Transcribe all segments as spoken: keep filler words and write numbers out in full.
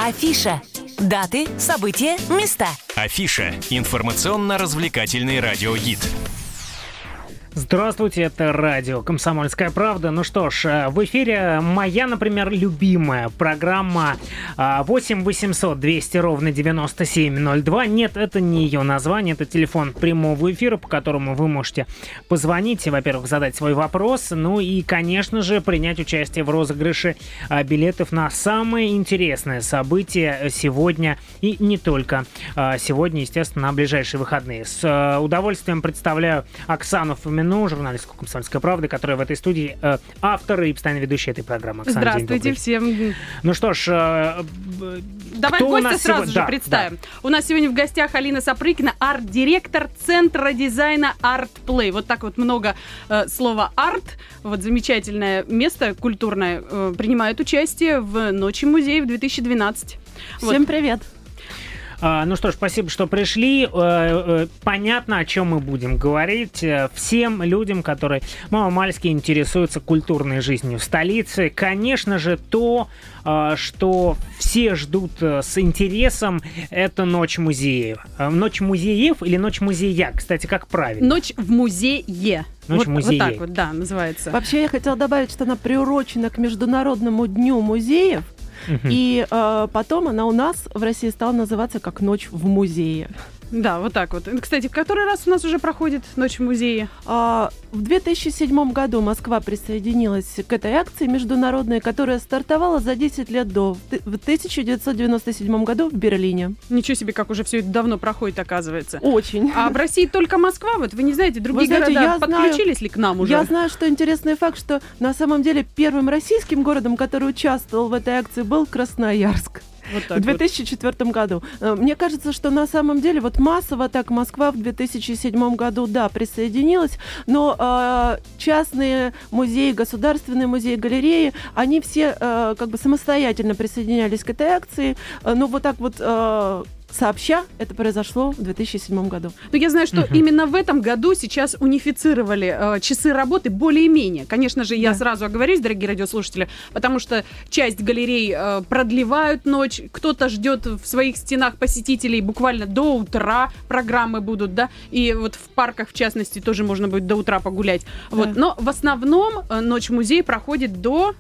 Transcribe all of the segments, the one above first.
Афиша. Даты, события, места. Афиша. Информационно-развлекательный радиогид. Здравствуйте, это радио «Комсомольская правда». Ну что ж, в эфире моя, например, любимая программа восемь восемьсот двести ровно девяносто семь ноль два. Нет, это не ее название, это телефон прямого эфира, по которому вы можете позвонить и, во-первых, задать свой вопрос, ну и, конечно же, принять участие в розыгрыше билетов на самое интересное событие сегодня и не только сегодня, естественно, на ближайшие выходные. С удовольствием представляю Оксану Фомину, журналистку «Комсомольской правды», которая в этой студии э, автор и постоянно ведущая этой программы. Оксана, здравствуйте всем. Ну что ж, э, давай гостя сразу сего... же да, представим. Да. У нас сегодня в гостях Алина Сапрыкина, арт-директор Центра дизайна ArtPlay. Вот так вот много э, слова «арт». Вот замечательное место культурное э, принимает участие в Ночи музеев две тысячи двенадцать. Всем вот. Привет. Ну что ж, спасибо, что пришли. Понятно, о чем мы будем говорить. Всем людям, которые маломальски интересуются культурной жизнью столицы, конечно же, то, что все ждут с интересом, это Ночь музеев. Ночь музеев или Ночь музея? Кстати, как правильно? Ночь в музее. Ночь вот, музея. Вот так вот, да, называется. Вообще, я хотела добавить, что она приурочена к Международному дню музеев. Uh-huh. И э, потом она у нас в России стала называться как «Ночь в музее». Да, вот так вот. Кстати, в который раз у нас уже проходит Ночь в музее? А, в две тысячи седьмом году Москва присоединилась к этой акции международной, которая стартовала за десять лет до, в тысяча девятьсот девяносто седьмом году в Берлине. Ничего себе, как уже все это давно проходит, оказывается. Очень. А в России только Москва? Вот вы не знаете, другие вы знаете, города подключились знаю, ли к нам уже? Я знаю, что интересный факт, что на самом деле первым российским городом, который участвовал в этой акции, был Красноярск. Вот в две тысячи четвёртом вот. году. Мне кажется, что на самом деле вот массово так Москва в две тысячи седьмом году, да, присоединилась, но э, частные музеи, государственные музеи, галереи, они все э, как бы самостоятельно присоединялись к этой акции, э, но вот так вот... Э, Сообща, это произошло в две тысячи седьмом году. Но я знаю, что uh-huh. именно в этом году сейчас унифицировали э, часы работы более-менее. Конечно же, я да. сразу оговорюсь, дорогие радиослушатели, потому что часть галерей э, продлевают ночь, кто-то ждет в своих стенах посетителей буквально до утра, программы будут, да, и вот в парках, в частности, тоже можно будет до утра погулять. Да. Вот. Но в основном э, Ночь музея проходит до...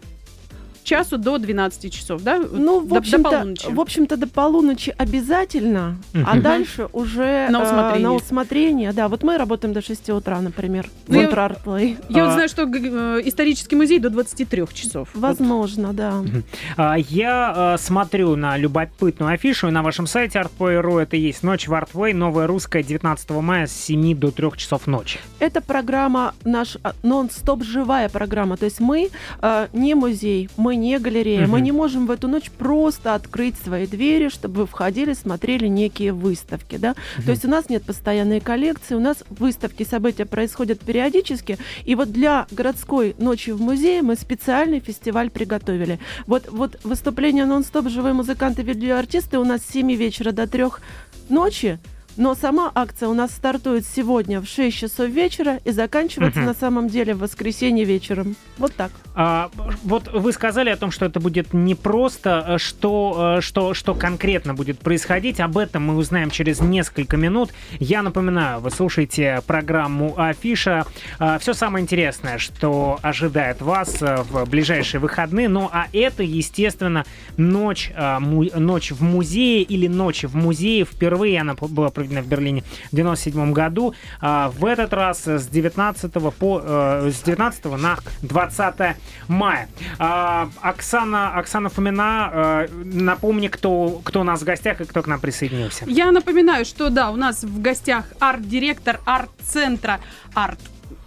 часу до двенадцати часов, да? Ну, в, до, общем-то, до полуночи. В общем-то, до полуночи обязательно, uh-huh. а дальше уже на усмотрение. Э, на усмотрение. Да, вот мы работаем до шести утра, например, в я, ArtPlay. Я а... вот знаю, что э, исторический музей до двадцати трёх часов. Возможно, вот. Да. Uh-huh. Я э, смотрю на любопытную афишу, и на вашем сайте art play точка ru это есть «Ночь в ArtPlay», новая русская, девятнадцатого мая с семи до трёх часов ночи. Это программа, наш нон-стоп живая программа, то есть мы э, не музей, мы не галерея. Uh-huh. Мы не можем в эту ночь просто открыть свои двери, чтобы вы входили, смотрели некие выставки. Да? Uh-huh. То есть у нас нет постоянной коллекции, у нас выставки, события происходят периодически. И вот для городской ночи в музее мы специальный фестиваль приготовили. Вот, вот выступление нон-стоп «Живые музыканты, видеоартисты» у нас с семи вечера до трёх ночи. Но сама акция у нас стартует сегодня в шесть часов вечера и заканчивается uh-huh. на самом деле в воскресенье вечером. Вот так. А, вот вы сказали о том, что это будет не просто, что, что, что конкретно будет происходить. Об этом мы узнаем через несколько минут. Я напоминаю, вы слушаете программу «Афиша». Все самое интересное, что ожидает вас в ближайшие выходные. Ну, а это, естественно, ночь, ночь в музее или ночь в музее. Впервые она была проведена в Берлине в девяносто седьмом году. А, в этот раз с девятнадцатого по э, с девятнадцатого на двадцатое мая. А, Оксана, Оксана Фомина, э, напомни, кто, кто у нас в гостях и кто к нам присоединился. Я напоминаю, что да, у нас в гостях арт-директор арт-центра арт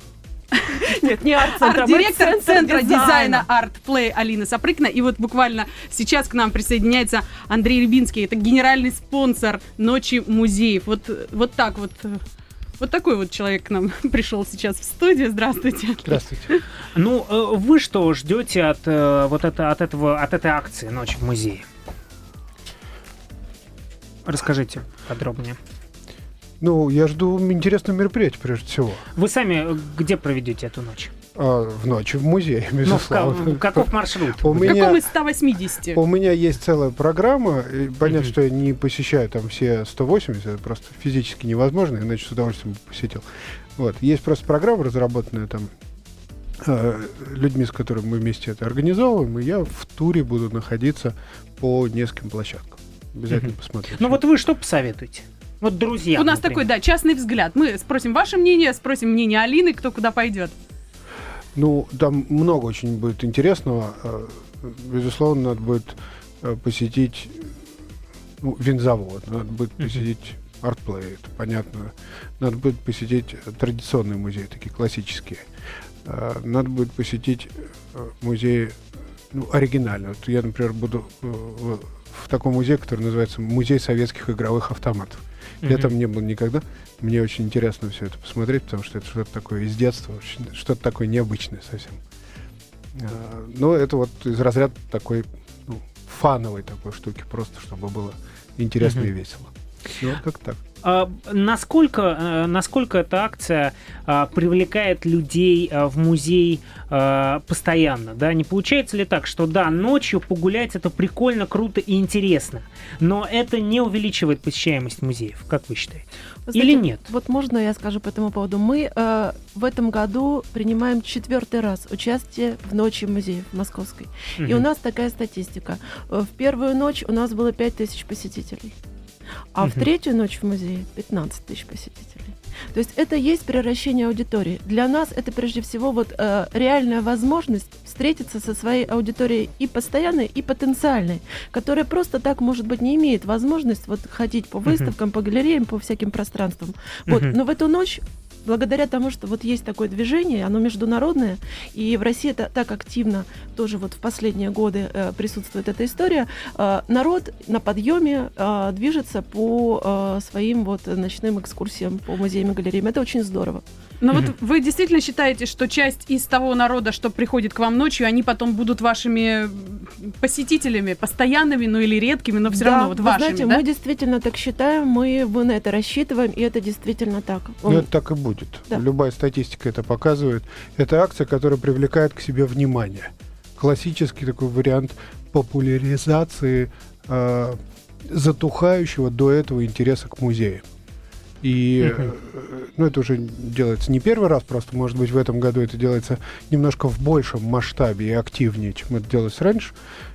Нет, не арт-центр, арт-директор а Центра дизайна ArtPlay Алина Сапрыкина. И вот буквально сейчас к нам присоединяется Андрей Рябинский. Это генеральный спонсор Ночи музеев. Вот, вот так вот. Вот такой вот человек к нам пришел сейчас в студию. Здравствуйте. Здравствуйте. Ну, вы что ждете от, вот это, от, этого, от этой акции «Ночь в музее»? Расскажите подробнее. Ну, я жду интересного мероприятия, прежде всего. Вы сами где проведете эту ночь? А, в ночь в музей, безусловно. Ну, в, каков маршрут? У В меня, каком из ста восьмидесяти? У меня есть целая программа. И понятно, Mm-hmm. что я не посещаю там все сто восемьдесят, это просто физически невозможно, иначе с удовольствием бы посетил. Вот. Есть просто программа, разработанная там э, людьми, с которыми мы вместе это организовываем, и я в туре буду находиться по нескольким площадкам. Обязательно mm-hmm. посмотрю. Ну вот вы что посоветуете? Вот друзья. У нас например. такой, да, частный взгляд. Мы спросим ваше мнение, спросим мнение Алины, кто куда пойдет. Ну, там много очень будет интересного. Безусловно, надо будет посетить ну, винзавод, надо будет посетить артплей, это понятно. Надо будет посетить традиционные музеи, такие классические. Надо будет посетить музей ну, оригинальный. Вот я, например, буду в, в таком музее, который называется Музей советских игровых автоматов. Mm-hmm. Я там не был никогда. Мне очень интересно все это посмотреть, потому что это что-то такое из детства, что-то такое необычное совсем. Но это вот из разряда такой ну, фановой такой штуки, просто чтобы было интересно mm-hmm. и весело. Ну, вот как так. А, насколько, а, насколько эта акция а, привлекает людей а, в музей а, постоянно? Да? Не получается ли так, что да, ночью погулять это прикольно, круто и интересно, но это не увеличивает посещаемость музеев, как вы считаете? Вы знаете, или нет? Вот можно я скажу по этому поводу? Мы э, в этом году принимаем четвертый раз участие в Ночи музеев московской. Mm-hmm. И у нас такая статистика. В первую ночь у нас было пять тысяч посетителей. А uh-huh. в третью ночь в музее пятнадцать тысяч посетителей. То есть это есть превращение аудитории. Для нас это прежде всего вот, э, реальная возможность встретиться со своей аудиторией и постоянной, и потенциальной, которая просто так, может быть, не имеет возможность вот, ходить по выставкам, uh-huh. по галереям, по всяким пространствам. Uh-huh. Вот. Но в эту ночь, благодаря тому, что вот есть такое движение, оно международное, и в России это так активно тоже вот в последние годы э, присутствует эта история, э, народ на подъеме э, движется по э, своим вот ночным экскурсиям по музеям и галереям. Это очень здорово. Но mm-hmm. вот вы действительно считаете, что часть из того народа, что приходит к вам ночью, они потом будут вашими посетителями, постоянными, ну или редкими, но все да, равно вот вы вашими, знаете, да? Мы действительно так считаем, мы, мы на это рассчитываем, и это действительно так. Он... Ну, это так и будет. Да. Любая статистика это показывает. Это акция, которая привлекает к себе внимание. Классический такой вариант популяризации э, затухающего до этого интереса к музеям. И uh-huh. ну, это уже делается не первый раз, просто, может быть, в этом году это делается немножко в большем масштабе и активнее, чем это делалось раньше.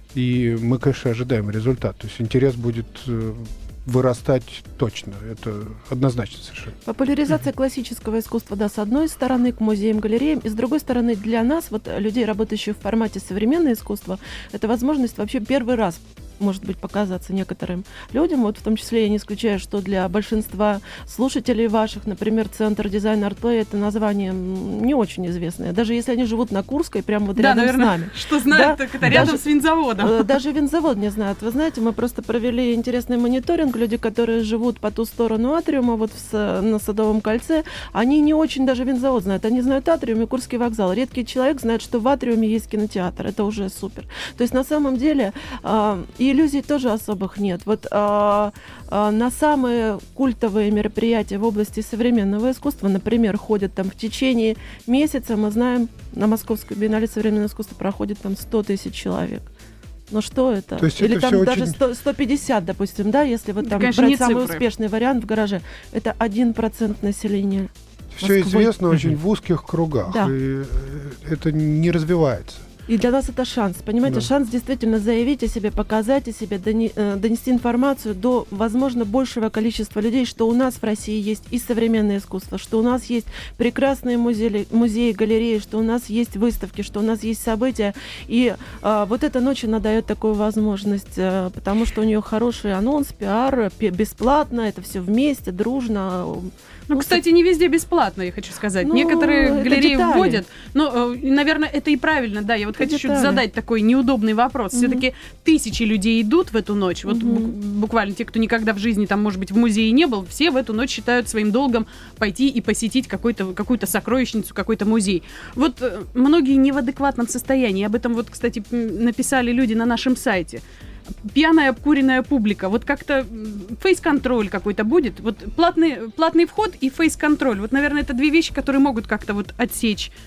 И мы, конечно, ожидаем результат. То есть интерес будет э, вырастать точно. Это однозначно совершенно. Популяризация uh-huh. классического искусства, да, с одной стороны, к музеям, галереям, и с другой стороны, для нас, вот людей, работающих в формате современное искусство, это возможность вообще первый раз может быть, показаться некоторым людям. Вот в том числе я не исключаю, что для большинства слушателей ваших, например, Центр дизайна артплей, это название не очень известное. Даже если они живут на Курской, прямо вот да, рядом наверное, с нами. Что знают, да? Так это рядом даже, с винзаводом. Даже винзавод не знают. Вы знаете, мы просто провели интересный мониторинг. Люди, которые живут по ту сторону атриума, вот в, на Садовом кольце, они не очень даже винзавод знают. Они знают атриум и Курский вокзал. Редкий человек знает, что в атриуме есть кинотеатр. Это уже супер. То есть на самом деле э, и иллюзий тоже особых нет. Вот э, э, на самые культовые мероприятия в области современного искусства, например, ходят там в течение месяца, мы знаем, на Московской биеннале современного искусства проходит там сто тысяч человек. Ну что это? То есть Или это там даже очень... сто, сто пятьдесят, допустим, да, если вот там конечно, брать самый цифры. успешный вариант в гараже. Это один процент населения. Все Москвы. известно очень в узких кругах. Да. И это не развивается. И для нас это шанс, понимаете, да. шанс действительно заявить о себе, показать о себе, донести информацию до, возможно, большего количества людей, что у нас в России есть и современное искусство, что у нас есть прекрасные музеи, музеи, галереи, что у нас есть выставки, что у нас есть события. И а, вот эта ночь, она дает такую возможность, а, потому что у нее хороший анонс, пиар, бесплатно, это все вместе, дружно. Ну, кстати, не везде бесплатно, я хочу сказать. Ну, некоторые галереи детали. вводят, но, наверное, это и правильно, да. Я вот это хочу детали. чуть задать такой неудобный вопрос. Mm-hmm. Все-таки тысячи людей идут в эту ночь. Вот Mm-hmm. буквально те, кто никогда в жизни там, может быть, в музее не был, все в эту ночь считают своим долгом пойти и посетить какой-то, какую-то сокровищницу, какой-то музей. Вот многие не в адекватном состоянии. Об этом вот, кстати, написали люди на нашем сайте. Пьяная обкуренная публика. Вот как-то фейс-контроль какой-то будет. Вот платный, платный вход и фейс-контроль. Вот, наверное, это две вещи, которые могут как-то вот отсечь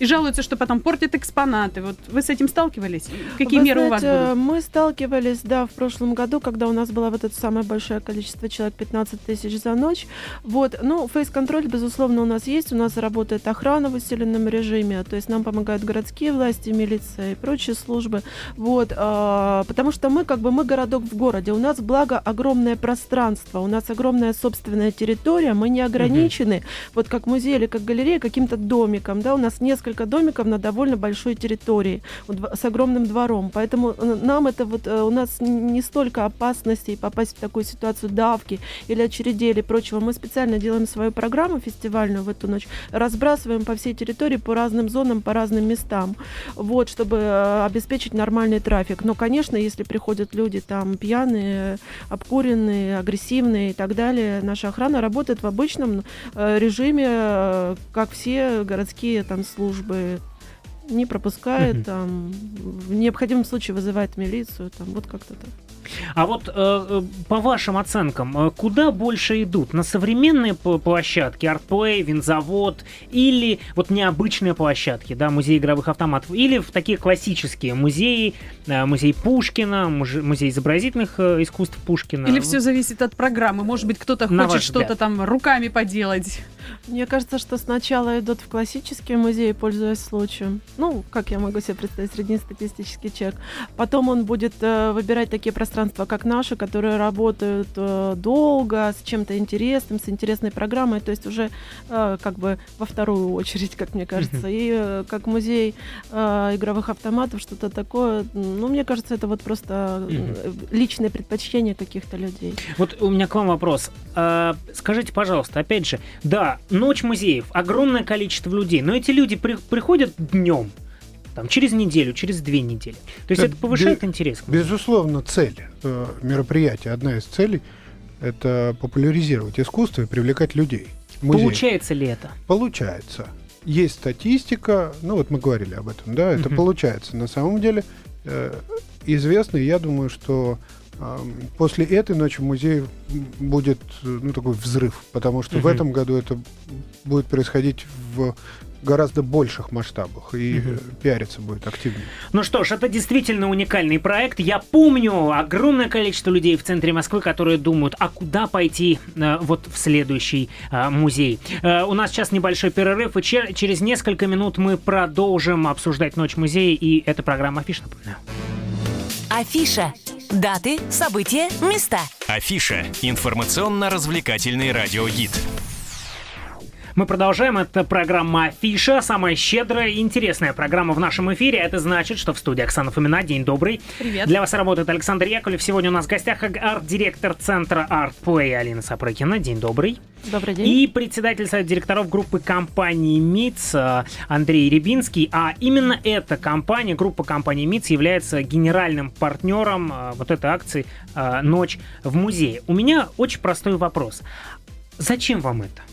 и жалуются, что потом портят экспонаты. Вот вы с этим сталкивались? Какие Вы меры знаете, у вас будут? Мы сталкивались, да, в прошлом году, когда у нас было вот это самое большое количество человек, пятнадцать тысяч за ночь. Вот, ну, фейс-контроль, безусловно, у нас есть. У нас работает охрана в усиленном режиме, то есть нам помогают городские власти, милиция и прочие службы. Вот, а, потому что мы, как бы, мы городок в городе. У нас, благо, огромное пространство, у нас огромная собственная территория, мы не ограничены, mm-hmm. вот как музей или как галерея, каким-то домиком, да, у нас несколько домиков на довольно большой территории, вот, с огромным двором, поэтому нам это вот, у нас не столько опасностей попасть в такую ситуацию давки или очередей или прочего, мы специально делаем свою программу фестивальную в эту ночь, разбрасываем по всей территории, по разным зонам, по разным местам, вот, чтобы обеспечить нормальный трафик. Но, конечно, если приходят люди там пьяные, обкуренные, агрессивные и так далее, наша охрана работает в обычном режиме, как все городские там службы, не пропускает, mm-hmm. там, в необходимом случае вызывает милицию, там, вот как-то так. А вот э, по вашим оценкам, куда больше идут? На современные площадки, Артплей, Винзавод, или вот необычные площадки, да, музей игровых автоматов, или в такие классические музеи, музей Пушкина, музей изобразительных искусств Пушкина? Или все зависит от программы? Может быть, кто-то хочет что-то там руками поделать? Мне кажется, что сначала идут в классические музеи, пользуясь случаем. Ну, как я могу себе представить, среднестатистический человек. Потом он будет э, выбирать такие пространства, как наши, которые работают э, долго, с чем-то интересным, с интересной программой. То есть уже э, как бы во вторую очередь, как мне кажется. И э, как музей э, игровых автоматов, что-то такое. Ну, мне кажется, это вот просто э, личное предпочтение каких-то людей. Вот у меня к вам вопрос. А, скажите, пожалуйста, опять же, да, ночь музеев, огромное количество людей, но эти люди при, приходят днем, там, через неделю, через две недели. То есть это, это повышает бе- интерес к музею? Безусловно, цель э, мероприятия, одна из целей, это популяризировать искусство и привлекать людей. Получается ли это? Получается. Есть статистика, ну вот мы говорили об этом, да, это uh-huh. получается. На самом деле э, известно, и я думаю, что э, после этой ночи музей будет, ну, такой взрыв, потому что uh-huh. в этом году это будет происходить в гораздо больших масштабах, и uh-huh. пиариться будет активнее. Ну что ж, это действительно уникальный проект. Я помню огромное количество людей в центре Москвы, которые думают, а куда пойти э, вот в следующий э, музей. Э, у нас сейчас небольшой перерыв, и чер- через несколько минут мы продолжим обсуждать Ночь музея, и это программа «Афиша», напоминаю. Афиша. Даты, события, места. Афиша. Информационно-развлекательный радиогид. Мы продолжаем. Это программа «Афиша», самая щедрая и интересная программа в нашем эфире. Это значит, что в студии Оксана Фомина. День добрый. Привет. Для вас работает Александр Яковлев. Сегодня у нас в гостях арт-директор центра Артплей Алина Сапрыкина. День добрый. Добрый день. И председатель совета директоров группы компании МИЦ Андрей Рябинский. А именно эта компания, группа компании МИЦ, является генеральным партнером вот этой акции «Ночь в музее». У меня очень простой вопрос. Зачем вам это?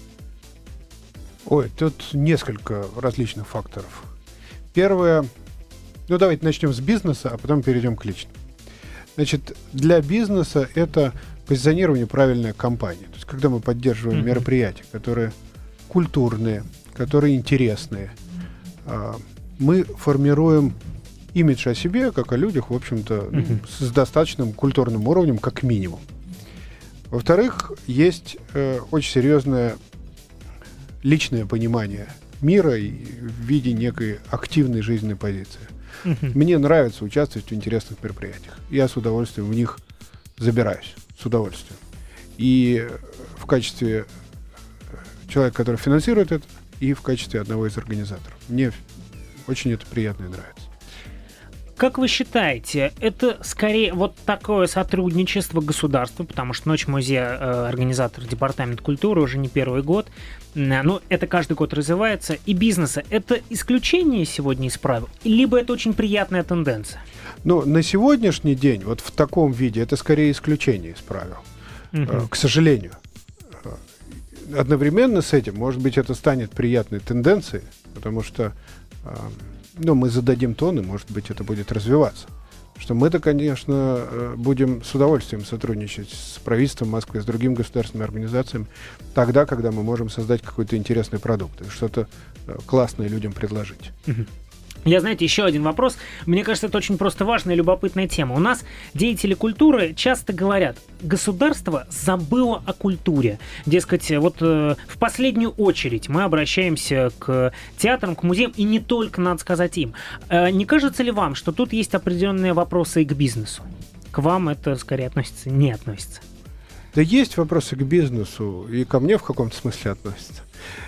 Ой, тут несколько различных факторов. Первое, ну давайте начнем с бизнеса, а потом перейдем к личному. Значит, для бизнеса это позиционирование правильной компании. То есть, когда мы поддерживаем mm-hmm. мероприятия, которые культурные, которые интересные, мы формируем имидж о себе, как о людях, в общем-то, mm-hmm. с достаточным культурным уровнем, как минимум. Во-вторых, есть э, очень серьезное личное понимание мира и в виде некой активной жизненной позиции. Uh-huh. Мне нравится участвовать в интересных мероприятиях. Я с удовольствием в них забираюсь. С удовольствием. И в качестве человека, который финансирует это, и в качестве одного из организаторов. Мне очень это приятно и нравится. Как вы считаете, это скорее вот такое сотрудничество государства, потому что Ночь музея э, организатор департамент культуры уже не первый год, э, но это каждый год развивается, и бизнеса. Это исключение сегодня из правил, либо это очень приятная тенденция? Ну, на сегодняшний день, вот в таком виде, это скорее исключение из правил, угу. э, к сожалению. Одновременно с этим, может быть, это станет приятной тенденцией, потому что э, ну, мы зададим тон, и, может быть, это будет развиваться. Что мы-то, конечно, будем с удовольствием сотрудничать с правительством Москвы, с другими государственными организациями, тогда, когда мы можем создать какой-то интересный продукт, что-то классное людям предложить. Я, знаете, еще один вопрос. Мне кажется, это очень просто важная и любопытная тема. У нас деятели культуры часто говорят, государство забыло о культуре. Дескать, вот э, в последнюю очередь мы обращаемся к театрам, к музеям, и не только, надо сказать, им. Э, не кажется ли вам, что тут есть определенные вопросы и к бизнесу? К вам это, скорее, относится, не относится? Да есть вопросы к бизнесу, и ко мне в каком-то смысле относятся.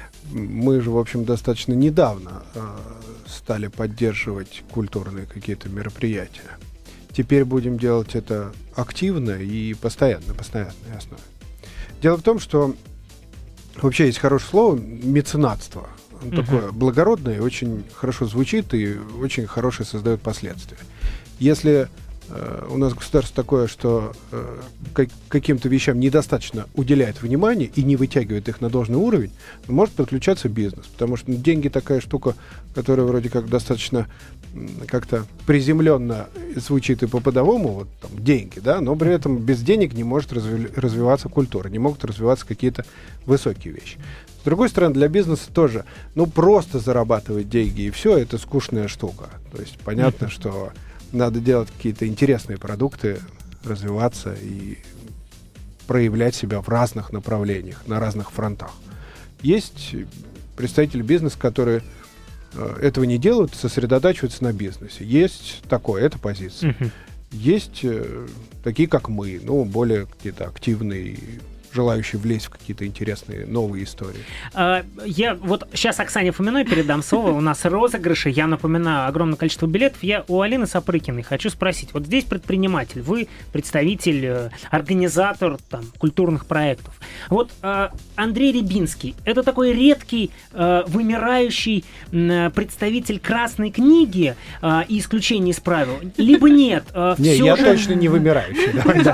Мы же, в общем, достаточно недавно э, стали поддерживать культурные какие-то мероприятия. Теперь будем делать это активно и постоянно, на постоянной основе. Дело в том, что вообще есть хорошее слово «меценатство». Оно uh-huh. такое благородное, очень хорошо звучит и очень хорошее создает последствия. Если э, у нас государство такое, что э, как, каким-то вещам недостаточно уделяет внимание и не вытягивает их на должный уровень, может подключаться бизнес. Потому что ну, деньги такая штука, которая вроде как достаточно как-то приземленно звучит и по-подовому, вот там деньги, да, но при этом без денег не может разви- развиваться культура, не могут развиваться какие-то высокие вещи. С другой стороны, для бизнеса тоже, ну, просто зарабатывать деньги и все, это скучная штука. То есть понятно, что надо делать какие-то интересные продукты, развиваться и проявлять себя в разных направлениях, на разных фронтах. Есть представители бизнеса, которые этого не делают, сосредотачиваются на бизнесе. Есть такое, это позиция. Uh-huh. Есть э, такие, как мы, ну, более какие-то активные, желающие влезть в какие-то интересные новые истории. Uh, я вот сейчас Оксане Фоминой передам слово. У нас розыгрыши. Я напоминаю, огромное количество билетов. Я у Алины Сапрыкиной хочу спросить. Вот здесь предприниматель, вы представитель, организатор там, культурных проектов. Вот uh, Андрей Рябинский — это такой редкий, uh, вымирающий uh, представитель Красной книги uh, и исключение из правил. Либо нет. Uh, не, я же... точно не вымирающий.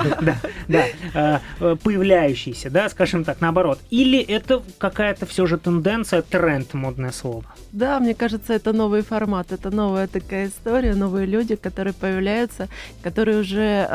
Да, появляющий. Да, скажем так, наоборот. Или это какая-то все же тенденция, тренд, модное слово? Да, мне кажется, это новый формат, это новая такая история, новые люди, которые появляются, которые уже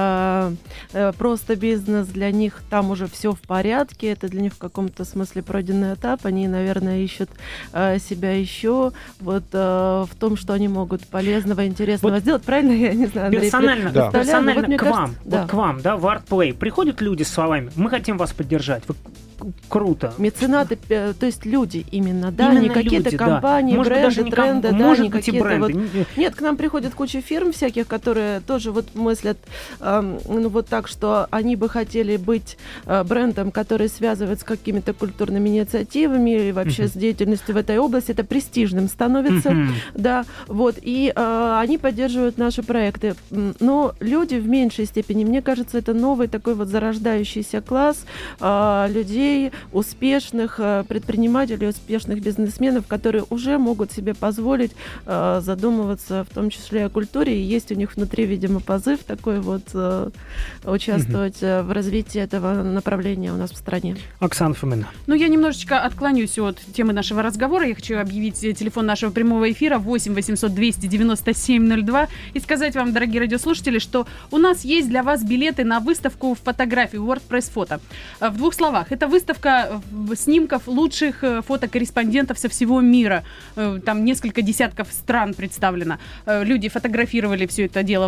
э, э, просто бизнес, для них там уже все в порядке, это для них в каком-то смысле пройденный этап, они, наверное, ищут э, себя еще вот э, в том, что они могут полезного, интересного вот сделать. Правильно, я не знаю, Андрей, персонально, да. персонально вот, к кажется, вам, да. вот к вам, да, в ArtPlay приходят люди с словами: мы хотим вас поддержать. Вы... Круто. Меценаты, то есть люди именно, да, именно не какие-то люди, компании, да. Может бренды, даже не тренды, ком... да, может не быть и какие-то бренды. Вот... Нет, к нам приходит куча фирм всяких, которые тоже вот мыслят э, ну, вот так, что они бы хотели быть э, брендом, который связывает с какими-то культурными инициативами и вообще uh-huh. с деятельностью в этой области. Это престижным становится, uh-huh. да, вот, и э, они поддерживают наши проекты. Но люди в меньшей степени, мне кажется, это новый такой вот зарождающийся класс э, людей, успешных предпринимателей, успешных бизнесменов, которые уже могут себе позволить э, задумываться в том числе о культуре. И есть у них внутри, видимо, позыв такой вот э, участвовать mm-hmm. в развитии этого направления у нас в стране. Оксана Фомина. Ну, я немножечко отклонюсь от темы нашего разговора. Я хочу объявить телефон нашего прямого эфира восемь восемьсот двести девяносто семь ноль два и сказать вам, дорогие радиослушатели, что у нас есть для вас билеты на выставку фотографий WordPress Фото. В двух словах, это выставка снимков лучших фотокорреспондентов со всего мира. Там несколько десятков стран представлено. Люди фотографировали все это дело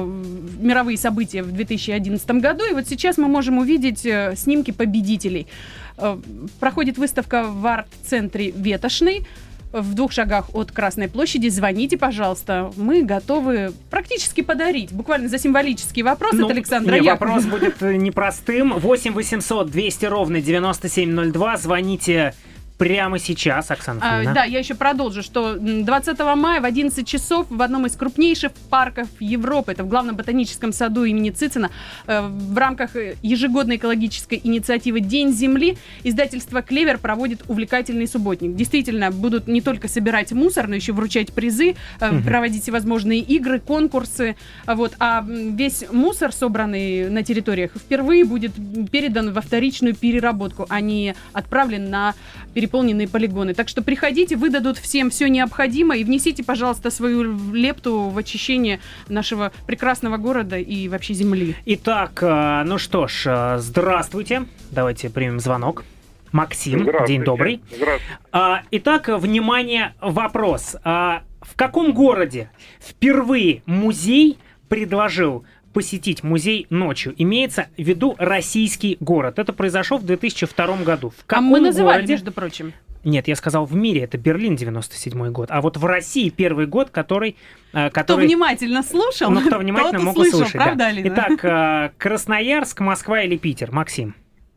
в мировые события в две тысячи одиннадцатом году, и вот сейчас мы можем увидеть снимки победителей. Проходит выставка в арт-центре Ветошный, в двух шагах от Красной площади. Звоните, пожалуйста. Мы готовы практически подарить. Буквально за символический вопрос ну, от Александра не, Яковлева. Вопрос будет непростым. восемь восемьсот двести ровно девяносто семь ноль два. Звоните прямо сейчас, Оксана Фомина. А, да, я еще продолжу, что двадцатого мая в одиннадцать часов в одном из крупнейших парков Европы, это в главном ботаническом саду имени Цицина, э, в рамках ежегодной экологической инициативы «День Земли» издательство «Клевер» проводит увлекательный субботник. Действительно, будут не только собирать мусор, но еще вручать призы, э, угу. проводить всевозможные игры, конкурсы. Вот, а весь мусор, собранный на территориях, впервые будет передан во вторичную переработку, а не отправлен на переработку переполненные полигоны. Так что приходите, выдадут всем все необходимое и внесите, пожалуйста, свою лепту в очищение нашего прекрасного города и вообще земли. Итак, ну что ж, здравствуйте. Давайте примем звонок. Максим, день добрый. Здравствуйте. А, итак, внимание, вопрос. А, в каком городе впервые музей предложил посетить музей ночью? Имеется в виду российский город. Это произошло в две тысячи втором году. В А каком мы называли, городе? между прочим. Нет, я сказал в мире, это Берлин, девяносто седьмой год. А вот в России первый год, который... э, Кто который... внимательно слушал, Ну, кто внимательно тот мог услышал, услышать, правда, да. Алина? Итак, э, Красноярск, Москва или Питер? Максим.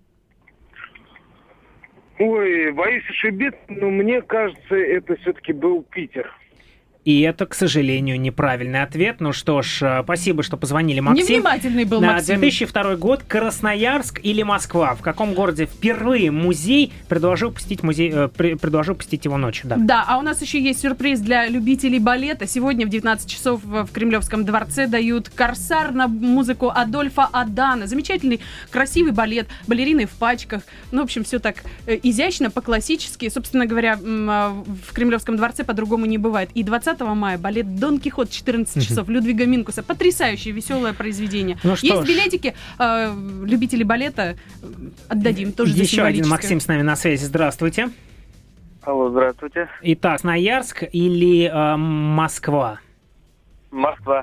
Ой, боюсь ошибиться, но мне кажется, это все-таки был Питер. И это, к сожалению, неправильный ответ. Ну что ж, э, спасибо, что позвонили, Максим. Невнимательный был На Максим. две тысячи второй год, Красноярск или Москва? В каком городе впервые музей предложил посетить, музей, э, при- предложил посетить его ночью? Да. Да, а у нас еще есть сюрприз для любителей балета. Сегодня в девятнадцать часов в в Кремлевском дворце дают «Корсар» на музыку Адольфа Адана. Замечательный, красивый балет, балерины в пачках. Ну, в общем, все так э, изящно, по-классически. Собственно говоря, м, а, в Кремлевском дворце по-другому не бывает. И двадцатого мая балет «Дон Кихот», четырнадцать часов, Людвига Минкуса. Потрясающее, веселое произведение. Ну что Есть ж. билетики, э, любители балета э, отдадим тоже за Еще один символическое. Максим с нами на связи. Здравствуйте. Алло, здравствуйте. Итак, Красноярск или э, Москва? Москва.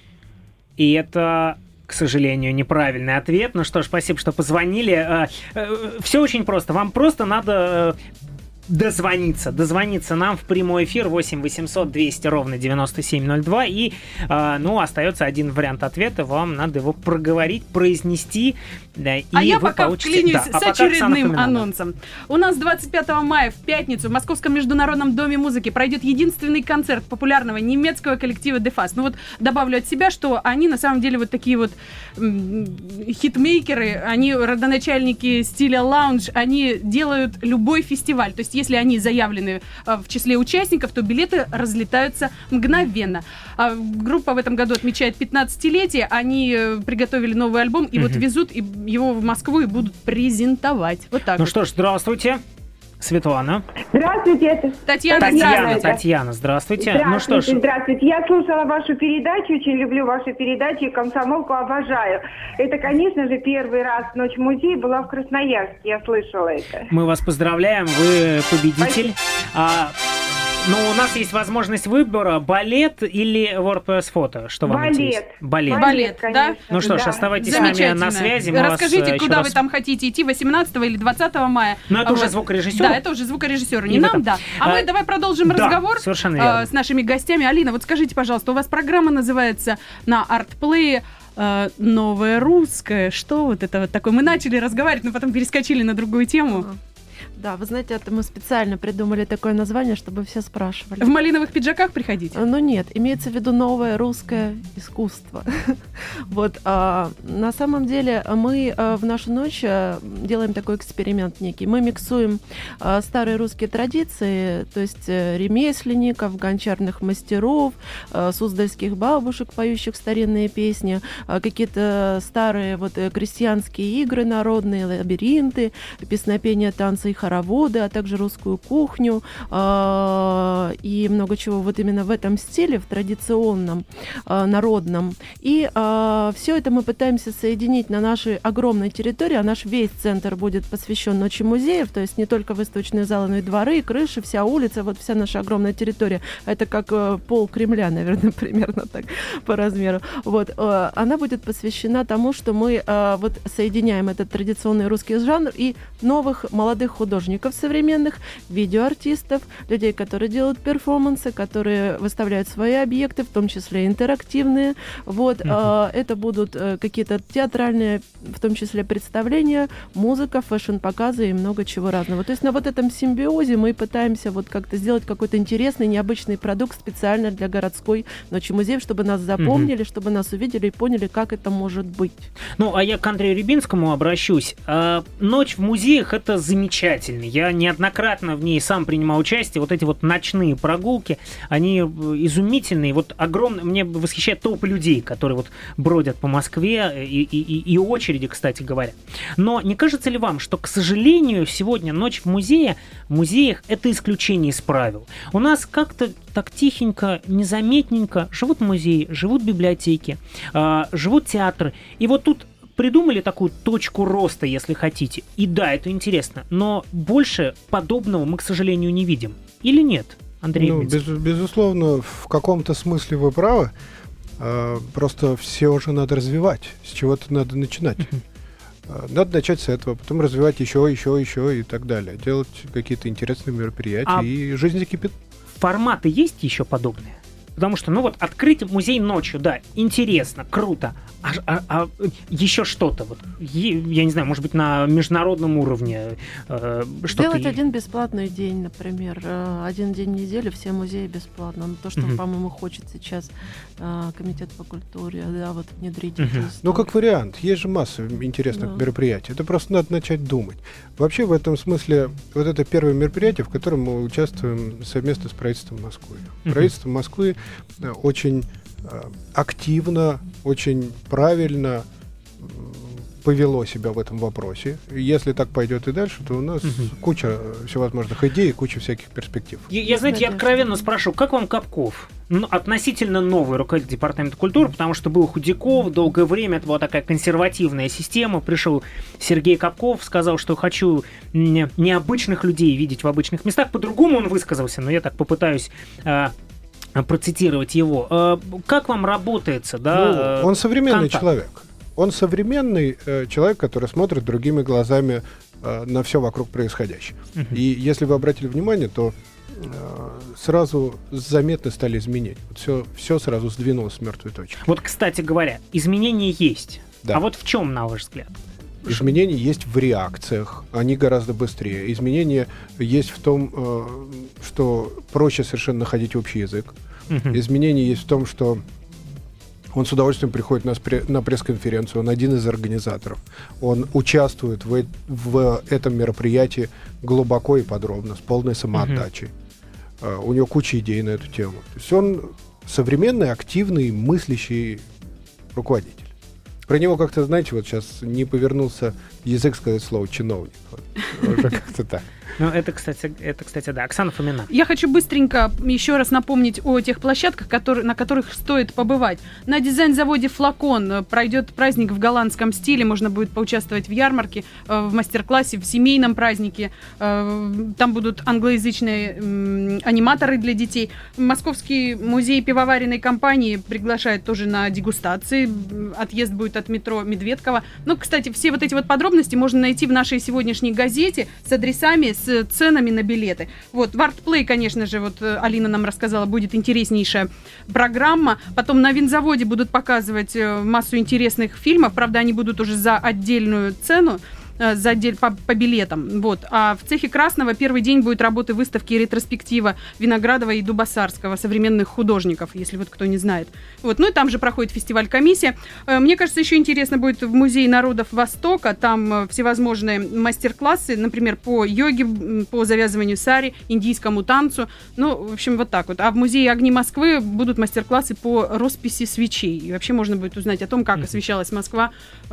И это, к сожалению, неправильный ответ. Ну что ж, спасибо, что позвонили. Все очень просто. Вам просто надо э, дозвониться. Дозвониться нам в прямой эфир восемь восемьсот двести ровно девяносто семь ноль два. И, э, ну, остается один вариант ответа. Вам надо его проговорить, произнести. Да, и А я вы пока получите... вклинюсь Да, с а пока Оксана очередным Фомина. анонсом. У нас двадцать пятого мая в пятницу в Московском международном доме музыки пройдет единственный концерт популярного немецкого коллектива Defast. Ну вот добавлю от себя, что они на самом деле вот такие вот м, хитмейкеры, они родоначальники стиля лаунж, они делают любой фестиваль. То есть если они заявлены а, в числе участников, то билеты разлетаются мгновенно. А, группа в этом году отмечает пятнадцатилетие, они э, приготовили новый альбом и вот везут и его в Москву и будут презентовать. Вот так Ну вот. что ж, здравствуйте. Светлана. Здравствуйте, это Татьяна, Татьяна, здравствуйте. Татьяна, здравствуйте. Здравствуйте, Ну что ж, здравствуйте. Я слушала вашу передачу, очень люблю ваши передачи, комсомолку обожаю. Это, конечно же, первый раз «Ночь музея» была в Красноярске, я слышала это. мы вас поздравляем, вы победитель. А, ну, у нас есть возможность выбора: балет или WordPress фото. Что вам Балет. интересно? Балет. Балет, да? конечно. Ну что ж, Да. оставайтесь с нами Замечательно. на связи. Мы вас, Расскажите, э, куда еще вы раз- там хотите идти, восемнадцатого или двадцатого мая? Ну, это А уже вот- звукорежиссер. Да, это уже звукорежиссер. Не И в нам, этом. да. А, А, мы давай продолжим да, разговор совершенно э, верно. с нашими гостями. Алина, вот скажите, пожалуйста, у вас программа называется на ArtPlay э, «Новое русское». Что вот это вот такое? Мы начали разговаривать, но потом перескочили на другую тему. Да, вы знаете, это мы специально придумали такое название, чтобы все спрашивали. В малиновых пиджаках приходите? Ну нет, имеется в виду новое русское искусство. Вот, а, на самом деле мы а, в нашу ночь а, делаем такой эксперимент некий. Мы миксуем а, старые русские традиции, то есть э, ремесленников, гончарных мастеров, а, суздальских бабушек, поющих старинные песни, а, какие-то старые вот э, крестьянские игры народные, лабиринты, песнопения, танцы и хороводы, а также русскую кухню а, и много чего вот именно в этом стиле, в традиционном, а, народном. И а, все это мы пытаемся соединить на нашей огромной территории, а наш весь центр будет посвящен Ночи музеев, то есть не только выставочные залы, но и дворы, и крыши, вся улица, вот вся наша огромная территория. Это как э, пол Кремля, наверное, примерно так по размеру. Вот, э, она будет посвящена тому, что мы э, вот соединяем этот традиционный русский жанр и новых молодых художников современных, видеоартистов, людей, которые делают перформансы, которые выставляют свои объекты, в том числе интерактивные. Вот, э, это будут э, какие-то театральные, в том числе представления, музыка, фэшн-показы и много чего разного. То есть на вот этом симбиозе мы пытаемся вот как-то сделать какой-то интересный, необычный продукт специально для городской Ночи музеев, чтобы нас запомнили, чтобы нас увидели и поняли, как это может быть. Ну, а я к Андрею Рябинскому обращусь. А, Ночь в музеях — это замечательно. Я неоднократно в ней сам принимал участие. Вот эти вот ночные прогулки, они изумительные. Вот огромное... Мне восхищает толпы людей, которые вот бродят по Москве, и, и, и, и очереди, кстати говоря. Но не кажется ли вам, что, к сожалению, сегодня Ночь в музее, в музеях — это исключение из правил? У нас как-то так тихенько, незаметненько живут музеи, живут библиотеки, э, живут театры. И вот тут придумали такую точку роста, если хотите. И да, это интересно, но больше подобного мы, к сожалению, не видим. Или нет, Андрей? Ну, без, безусловно, в каком-то смысле вы правы. А, просто все уже надо развивать. С чего-то надо начинать. Uh-huh. а, надо начать с этого, потом развивать еще, еще, еще и так далее. Делать какие-то интересные мероприятия, а и жизнь закипит. Форматы есть еще подобные? Потому что, ну вот, открыть музей ночью, да, интересно, круто. А, а, а еще что-то, вот, я не знаю, может быть, на международном уровне э, что-то... Сделать один бесплатный день, например. Один день в неделю, все музеи бесплатно. Ну, то, что, uh-huh. по-моему, хочет сейчас э, Комитет по культуре, да, вот внедрить. Uh-huh. Ну, как вариант. Есть же масса интересных да. мероприятий. Это просто надо начать думать. Вообще, в этом смысле, вот это первое мероприятие, в котором мы участвуем совместно с правительством Москвы. Uh-huh. Правительство Москвы очень э, активно, очень правильно э, повело себя в этом вопросе. Если так пойдет и дальше, то у нас угу. куча всевозможных идей, куча всяких перспектив. Я, я знаете, я откровенно спрошу, как вам Капков? Ну, относительно новый руководитель департамента культуры, потому что был Худяков, долгое время это была такая консервативная система. Пришел Сергей Капков, сказал, что хочу необычных людей видеть в обычных местах. По-другому он высказался, но я так попытаюсь... Э, процитировать его. Как вам работается? Да, ну, он современный контакт? человек. Он современный э, человек, который смотрит другими глазами э, на все вокруг происходящее. Uh-huh. И если вы обратили внимание, то э, сразу заметно стали изменения. Вот все, все сразу сдвинулось с мертвой точки. Вот, кстати говоря, изменения есть. Да. А вот в чем, на ваш взгляд? Изменения есть в реакциях, они гораздо быстрее. Изменения есть в том, э, что проще совершенно находить общий язык. Uh-huh. Изменения есть в том, что он с удовольствием приходит на, на пресс-конференцию, он один из организаторов. Он участвует в, в этом мероприятии глубоко и подробно, с полной самоотдачей. Uh-huh. Uh, у него куча идей на эту тему. То есть он современный, активный, мыслящий руководитель. Про него как-то, знаете, вот сейчас не повернулся язык сказать слово «чиновник». Вот, уже как-то так. Ну, это, кстати, это, кстати, да. Оксана Фомина. Я хочу быстренько еще раз напомнить о тех площадках, которые, на которых стоит побывать. На дизайн-заводе «Флакон» пройдет праздник в голландском стиле. Можно будет поучаствовать в ярмарке, в мастер-классе, в семейном празднике. Там будут англоязычные аниматоры для детей. Московский музей пивоваренной компании приглашает тоже на дегустации. Отъезд будет от метро Медведково. Ну, кстати, все вот эти вот подробности можно найти в нашей сегодняшней газете с адресами, с ценами на билеты. Вот, в Артплей, конечно же, вот Алина нам рассказала, будет интереснейшая программа. Потом на винзаводе будут показывать массу интересных фильмов. Правда, они будут уже за отдельную цену, за отдель, по, по билетам. Вот. А в цехе Красного первый день будет работы выставки ретроспектива Виноградова и Дубасарского, современных художников, если вот кто не знает. Вот. Ну и там же проходит фестиваль-комиссия. Мне кажется, еще интересно будет в Музее народов Востока. Там всевозможные мастер-классы, например, по йоге, по завязыванию сари, индийскому танцу. Ну, в общем, вот так вот. А в Музее огни Москвы будут мастер-классы по росписи свечей. И вообще можно будет узнать о том, как освещалась Москва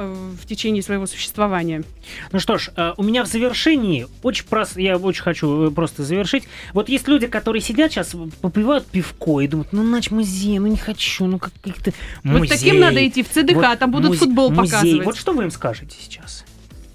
в течение своего существования. Ну что ж, у меня в завершении, очень просто, я очень хочу просто завершить. Вот есть люди, которые сидят сейчас, попивают пивко и думают, ну, нач музей, ну не хочу, ну как-то музей. Вот таким надо идти в ЦДК, вот там будут музей, футбол музей. Показывать. Вот что вы им скажете сейчас?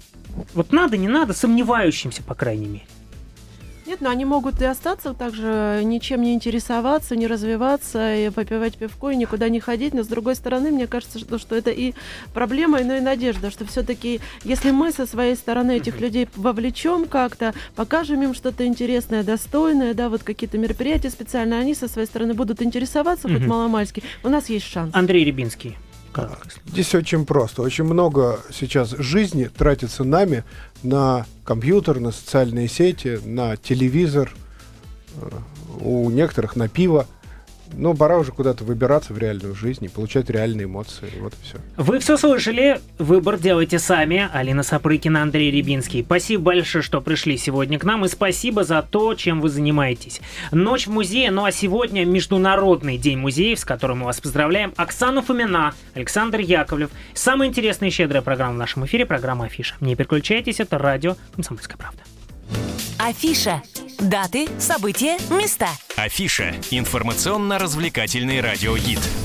Вот надо, не надо, сомневающимся, по крайней мере. Нет, но они могут и остаться также, ничем не интересоваться, не развиваться, и попивать пивко, и никуда не ходить. Но, с другой стороны, мне кажется, что, что это и проблема, но и надежда, что все-таки, если мы со своей стороны этих людей вовлечем как-то, покажем им что-то интересное, достойное, да, вот какие-то мероприятия специальные, они со своей стороны будут интересоваться, хоть маломальски, у нас есть шанс. Андрей Рябинский. Здесь очень просто. Очень много сейчас жизни тратится нами на компьютер, на социальные сети, на телевизор, у некоторых на пиво. Но пора уже куда-то выбираться в реальную жизнь и получать реальные эмоции. Вот и все. Вы все слышали. Выбор делайте сами. Алина Сапрыкина, Андрей Рябинский. Спасибо большое, что пришли сегодня к нам. И спасибо за то, чем вы занимаетесь. Ночь в музее. Ну а сегодня Международный день музеев, с которым мы вас поздравляем. Оксана Фомина, Александр Яковлев. Самая интересная и щедрая программа в нашем эфире. Программа «Афиша». Не переключайтесь. Это радио «Комсомольская правда». Афиша. Даты, события, места. Афиша. Информационно-развлекательный радиогид.